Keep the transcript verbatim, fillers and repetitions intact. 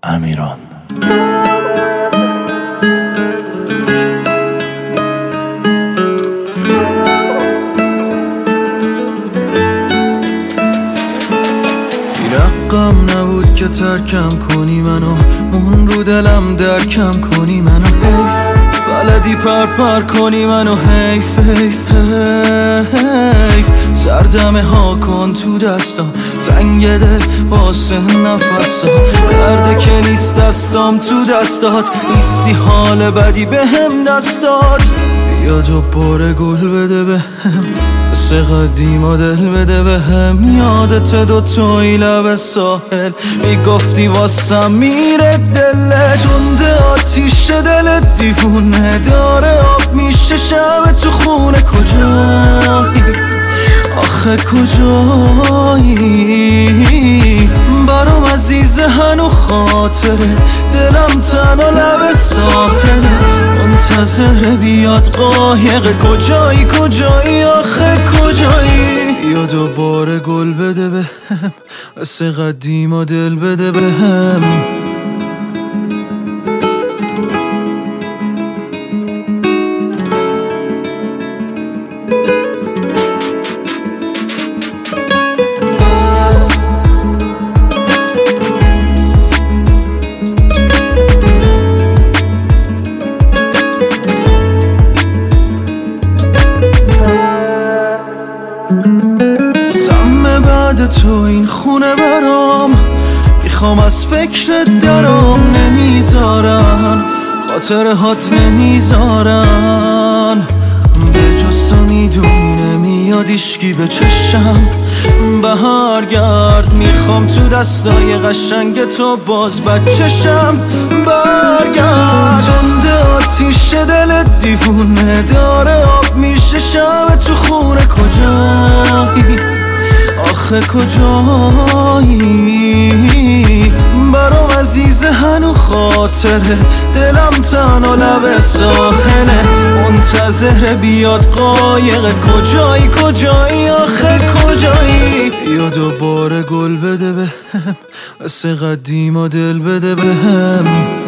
امیران. رقم نبود که ترکم کنی منو، مون رو دلم درکم کنی منو، حیف بلدی پر پر کنی منو، حیف حیف حیف سردمه ها کن تو دستم، تنگ دل واسه نفسم، درده که نیست دستم تو دستات، نیستی حال بدی به هم دستات، بیا دوباره گل بده به هم، مثل قدیما دل بده به هم، یادت دوتایی لب ساحل میگفتی واسم میره دلت، تنده آتیش دلت دیوونه داره، آب میشه شب تو خونه، کجایی آخه کجایی برام عزیز هنو خاطره، دلم تنها لب ساحله منتظر بیاد قایق، کجایی کجایی آخه کجایی، یا دوباره گل بده به هم، مثل قدیما دل بده به هم. سم بعد تو این خونه برام، میخوام از فکر درام، نمیذارن خاطره هات نمیذارن، به جز تو میدونی نمیاد ایشکی به چشم، بهار گرد میخوام تو دستای قشنگ تو باز بچشم، برگرد تنده آتیش دلت دیوونه داره، آب میشه شب تو خونه، کجایی آخه کجایی برام عزیز هنو خاطره، دلم تنها لب ساحله منتظر بیاد قایق، کجایی کجایی آخه کجایی، یا دوباره گل بده به هم، مثل قدیما دل بده به هم.